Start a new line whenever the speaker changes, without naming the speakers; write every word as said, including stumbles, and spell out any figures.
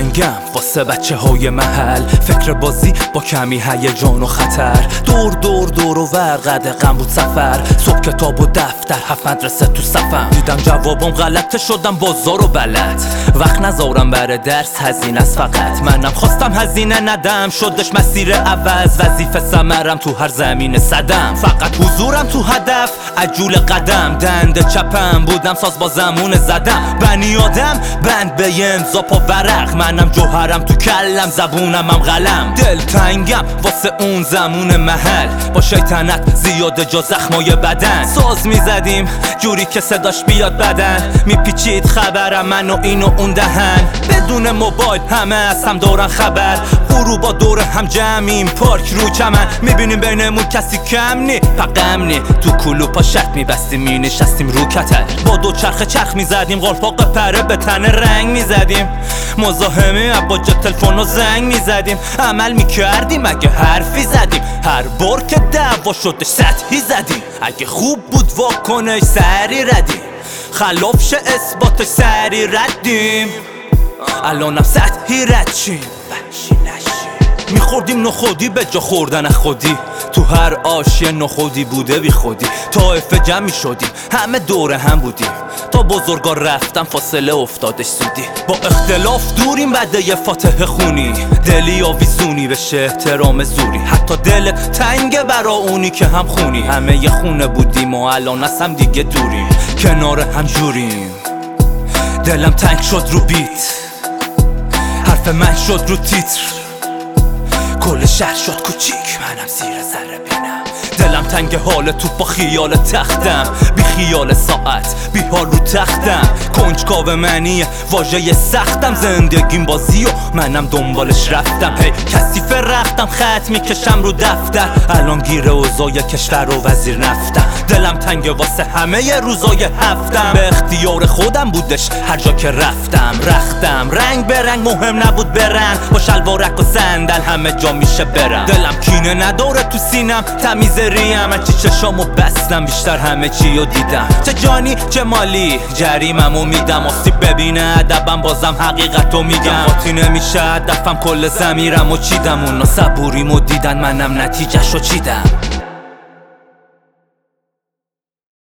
دلتنگم واسه بچه های محل، فکر بازی با کمی هیجان و خطر. دور دور دور و ور قدغن بود سفر، صبح کتاب و دفتر، هفت مدرسه تو صفم. دیدم جوابم غلطه شدم بازار و بلد، وقت نذارم بره درس هزینه است فقط. منم خواستم هزینه ندم، شدش مسیر عوض، وظیفه ثمرم تو هر زمین صدم. فقط حضورم تو هدف، عجول قدم، دنده چپم بودم ساز با زمون زدم. بنی آدم بند به یه امضا پا ورق، منم جوهرم تو کلم، زبونم هم قلم. دلتنگم واسه اون زمون محل، با شیطنت زیاده جا زخمای بدن. ساز میزدیم جوری که صداش بیاد بدن، میپیچید خبرم من و این و اون دهن. بدون موبایل همه از هم دورن خبر، غروبا دور هم جمعیم، پارک رو چمن. میبینیم بینمون کسی کم نی، فقم نی، تو کلوپا شرط میبستیم، مینشستیم رو کتر. با دو چرخ چرخ میزدیم، غالپاق پره به تن رنگ میزدیم. مزاحمه با تلفن و زنگ میزدیم، عمل میکردیم اگه حرفی زدیم. هر بار که دعوا شدش سطحی زدیم، اگه خوب بود واکنش سری ردیم، خلاف شه اثباتش سری ردیم. الانم سطحی رد شیم، میخوردیم نخودی به جا خوردن خودی، تو هر آش یه نخودی بوده بی خودی. طایفه جمعی شدیم همه دوره هم بودیم، تا بزرگا رفتم فاصله افتادش سودی. با اختلاف دوریم بعد یه فاتحه خونی، دلی آویزونی بشه احترام زوری. حتی دلت تنگه برا اونی که هم خونی، همه یه خونه بودیم و الان از هم دیگه دوریم، کنار هم جوریم. دلم تنگ شد رو بیت، حرف من شد رو تیتر، کل شهر شد کوچیک، منم زیر ذره بینم. دلم تنگ حال تو با خیال تختم، بی خیال ساعت، بی حال رو تختم. کنجکاو منیه واژه سختم، زندگیم بازی و منم دنبالش رفتم. هی کثیف رفتم خط میکشم رو دفتر، الان گیر اوضاع کشور و وزیر نفتم. دلم تنگ واسه همه ی روزای هفتم، به اختیار خودم بودش هر جا که رفتم. رختم رنگ به رنگ، مهم نبود برن، با شلوارک و صندل همه جا میشه برم. دلم کینه نداره تو سینم، تمیز ریم، من چه چشامو بستم، بیشتر همه چیو دیدم. چه جانی چه مالی جریممو میدم، آسیب ببینه ادبم بازم حقیقتو میگم. قاطی نمیشه هدفم، کل ضمیرمو چیدم، اونا صبوریمو دیدن منم نتیجهشو چیدم.